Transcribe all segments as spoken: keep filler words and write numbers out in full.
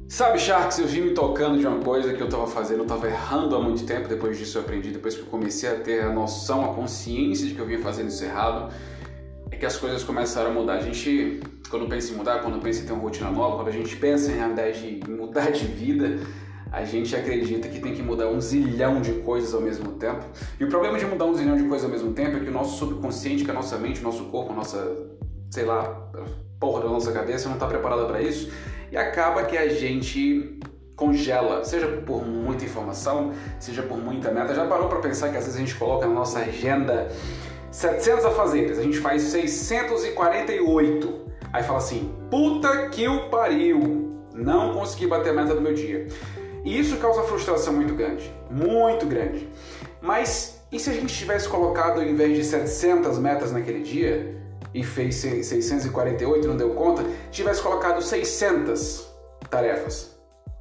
Sabe, Sharks, eu vim me tocando de uma coisa que eu estava fazendo, eu estava errando há muito tempo. Depois disso eu aprendi, depois que eu comecei a ter a noção, a consciência de que eu vinha fazendo isso errado, é que as coisas começaram a mudar. A gente, quando pensa em mudar, quando pensa em ter uma rotina nova, quando a gente pensa em realidade de mudar de vida, a gente acredita que tem que mudar um zilhão de coisas ao mesmo tempo. E o problema de mudar um zilhão de coisas ao mesmo tempo é que o nosso subconsciente, que a nossa mente, o nosso corpo, a nossa, sei lá, porra da nossa cabeça não está preparada para isso. E acaba que a gente congela, seja por muita informação, seja por muita meta. Já parou para pensar que às vezes a gente coloca na nossa agenda setecentos afazeres, a gente faz seiscentos e quarenta e oito, aí fala assim, puta que o pariu, não consegui bater a meta do meu dia. E isso causa frustração muito grande, muito grande. Mas e se a gente tivesse colocado, ao invés de setecentas metas naquele dia, e fez seiscentos e quarenta e oito, não deu conta, tivesse colocado seiscentas tarefas?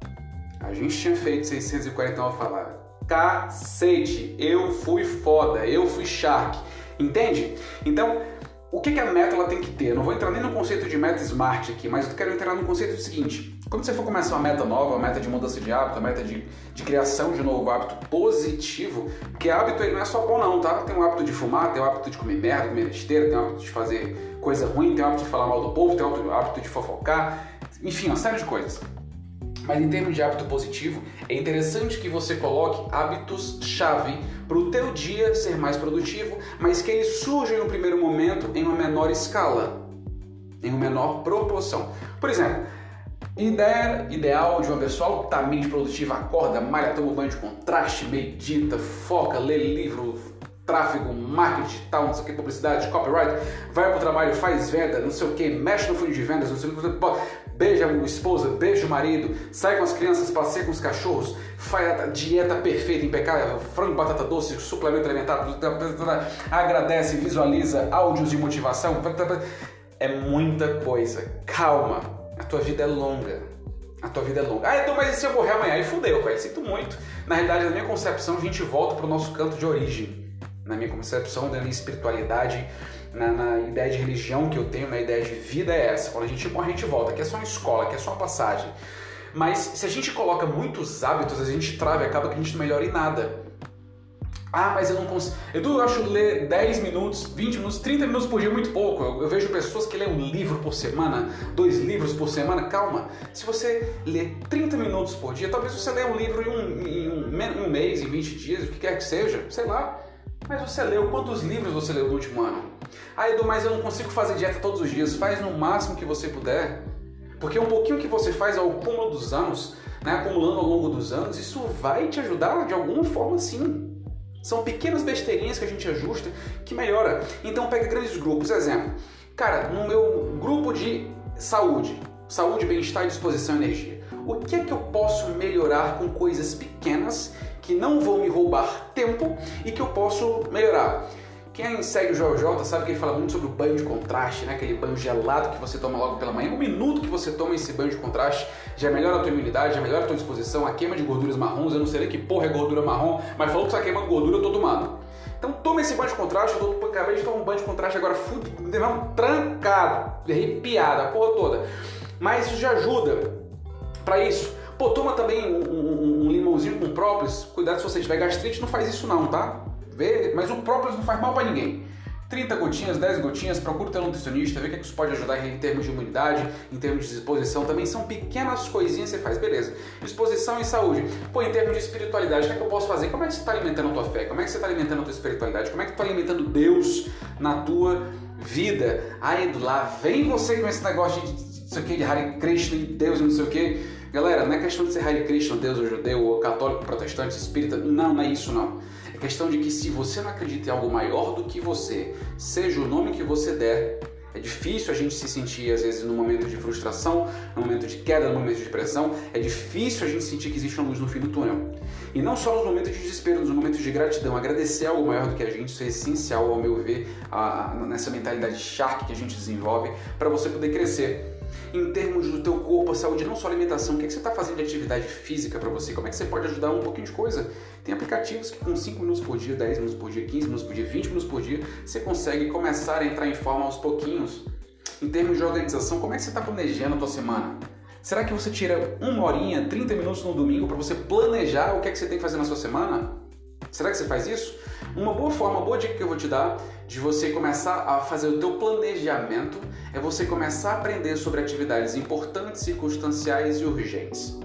A gente tinha feito seiscentos e quarenta e nove e falar, cacete, eu fui foda, eu fui Shark, entende? Então, o que, que a meta ela tem que ter? Eu não vou entrar nem no conceito de meta smart aqui, mas eu quero entrar no conceito do seguinte, quando você for começar uma meta nova, uma meta de mudança de hábito, uma meta de, de criação de um novo hábito positivo, porque hábito aí não é só bom não, tá? Tem o hábito de fumar, tem o hábito de comer merda, comer besteira, tem o hábito de fazer coisa ruim, tem o hábito de falar mal do povo, tem o hábito de fofocar, enfim, uma série de coisas. Mas em termos de hábito positivo, é interessante que você coloque hábitos-chave para o teu dia ser mais produtivo, mas que eles surjam no primeiro momento em uma menor escala, em uma menor proporção. Por exemplo, ideia ideal de uma pessoa altamente produtiva, acorda, malha, toma um banho de contraste, medita, foca, lê livro, tráfego, marketing digital, não sei o que, publicidade, copyright, vai pro trabalho, faz venda, não sei o que, mexe no fundo de vendas, não sei o que, beija a esposa, beija o marido, sai com as crianças, passeia com os cachorros, faz a dieta perfeita, impecável, frango, batata doce, suplemento alimentar, agradece, visualiza, áudios de motivação, é muita coisa. Calma, a tua vida é longa. A tua vida é longa. Ah, então, mas e se eu morrer amanhã? Aí fudeu, velho. Sinto muito. Na realidade, na minha concepção, a gente volta pro nosso canto de origem. Na minha concepção, da minha espiritualidade, na, na ideia de religião que eu tenho, na ideia de vida é essa. Quando a gente morre, a gente volta. Aqui é só uma escola, aqui é só uma passagem. Mas se a gente coloca muitos hábitos, a gente trava e acaba que a gente não melhora em nada. Ah, mas eu não consigo. Edu, eu acho ler dez minutos, vinte minutos, trinta minutos por dia muito pouco. Eu, eu vejo pessoas que lêem um livro por semana, dois livros por semana. Calma, se você lê trinta minutos por dia, talvez você lê um livro em um, em um, um mês, em vinte dias, o que quer que seja, sei lá. Mas você leu, quantos livros você leu no último ano? Ah, Edu, mas eu não consigo fazer dieta todos os dias. Faz no máximo que você puder. Porque um pouquinho que você faz ao cúmulo dos anos, né, acumulando ao longo dos anos, isso vai te ajudar de alguma forma sim. São pequenas besteirinhas que a gente ajusta que melhora. Então pega grandes grupos. Exemplo, cara, no meu grupo de saúde, saúde, bem-estar, disposição e energia, o que é que eu posso melhorar com coisas pequenas que não vão me roubar tempo e que eu posso melhorar? Quem segue o J J sabe que ele fala muito sobre o banho de contraste, né? Aquele banho gelado que você toma logo pela manhã. Um minuto que você toma esse banho de contraste já melhora a tua imunidade, já melhora a tua disposição, a queima de gorduras marrons. Eu não sei nem que porra é gordura marrom, mas falou que você está queimando gordura, eu tô tomando. Então toma esse banho de contraste, eu tô, acabei de tomar um banho de contraste agora, fudido, trancado, arrepiado, a porra toda. Mas isso já ajuda para isso. Pô, toma também um, um, um limãozinho com própolis. Cuidado se você tiver gastrite, não faz isso não, tá? Vê, mas o própolis não faz mal para ninguém. trinta gotinhas, dez gotinhas, procura o teu nutricionista, vê o que isso pode ajudar em termos de imunidade, em termos de disposição, também são pequenas coisinhas que você faz, beleza. Disposição e saúde. Pô, em termos de espiritualidade, o que é que eu posso fazer? Como é que você está alimentando a tua fé? Como é que você está alimentando a tua espiritualidade? Como é que tu está alimentando Deus na tua vida? Aí, Edu, lá vem você com esse negócio de, de, isso aqui, de Hare Krishna e Deus e não sei o que. Galera, não é questão de ser Hare Krishna, Deus ou judeu, ou católico, protestante, espírita, não, não é isso não. É questão de que se você não acredita em algo maior do que você, seja o nome que você der, é difícil a gente se sentir, às vezes, num momento de frustração, num momento de queda, num momento de depressão, é difícil a gente sentir que existe uma luz no fim do túnel. E não só nos momentos de desespero, nos momentos de gratidão, agradecer algo maior do que a gente, isso é essencial, ao meu ver, a, a, nessa mentalidade Shark que a gente desenvolve, para você poder crescer. Em termos do teu corpo, a saúde, não só alimentação, o que, é que você está fazendo de atividade física para você? Como é que você pode ajudar um pouquinho de coisa? Tem aplicativos que com cinco minutos por dia, dez minutos por dia, quinze minutos por dia, vinte minutos por dia, você consegue começar a entrar em forma aos pouquinhos. Em termos de organização, como é que você está planejando a tua semana? Será que você tira uma horinha, trinta minutos no domingo para você planejar o que é que você tem que fazer na sua semana? Será que você faz isso? Uma boa forma, uma boa dica que eu vou te dar de você começar a fazer o teu planejamento é você começar a aprender sobre atividades importantes, circunstanciais e urgentes.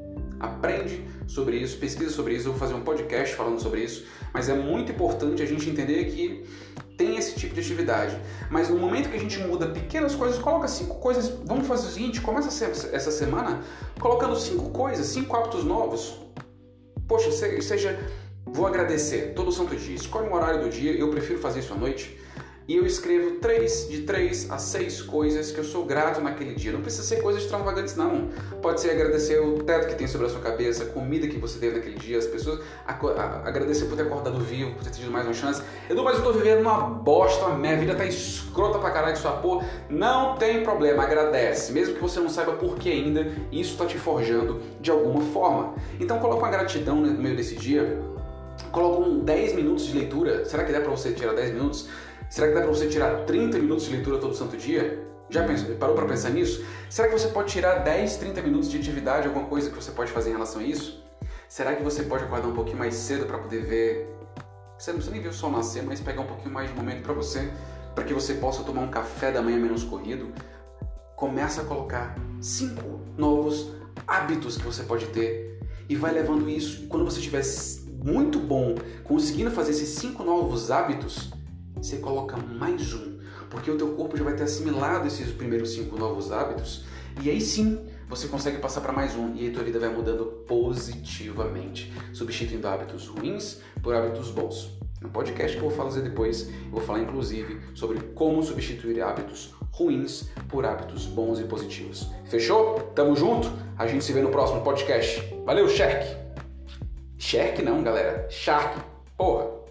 Aprende sobre isso, pesquisa sobre isso, eu vou fazer um podcast falando sobre isso, mas é muito importante a gente entender que tem esse tipo de atividade. Mas no momento que a gente muda pequenas coisas, coloca cinco coisas, vamos fazer o seguinte, começa essa semana colocando cinco coisas, cinco hábitos novos. Poxa, seja, vou agradecer todo santo dia, escolhe um horário do dia, eu prefiro fazer isso à noite, e eu escrevo três, de três a seis coisas que eu sou grato naquele dia. Não precisa ser coisas extravagantes, não. Pode ser agradecer o teto que tem sobre a sua cabeça, a comida que você teve naquele dia, as pessoas, a, a, agradecer por ter acordado vivo, por ter tido mais uma chance. Edu, mas eu tô vivendo uma bosta, minha vida tá escrota pra caralho, sua porra. Não tem problema, agradece. Mesmo que você não saiba por que ainda, isso tá te forjando de alguma forma. Então coloca uma gratidão no meio desse dia. Coloca um dez minutos de leitura. Será que dá pra você tirar dez minutos? Será que dá pra você tirar trinta minutos de leitura todo santo dia? Já pensou, parou pra pensar nisso? Será que você pode tirar dez, trinta minutos de atividade, alguma coisa que você pode fazer em relação a isso? Será que você pode acordar um pouquinho mais cedo pra poder ver... Você não precisa nem ver o sol nascer, mas pegar um pouquinho mais de momento pra você, para que você possa tomar um café da manhã menos corrido? Começa a colocar cinco novos hábitos que você pode ter e vai levando isso. Quando você estiver muito bom conseguindo fazer esses cinco novos hábitos, você coloca mais um, porque o teu corpo já vai ter assimilado esses primeiros cinco novos hábitos, e aí sim você consegue passar para mais um, e aí tua vida vai mudando positivamente, substituindo hábitos ruins por hábitos bons. No podcast que eu vou fazer depois, eu vou falar inclusive sobre como substituir hábitos ruins por hábitos bons e positivos. Fechou? Tamo junto? A gente se vê no próximo podcast. Valeu, Shark! Shark não, galera. Shark. Porra!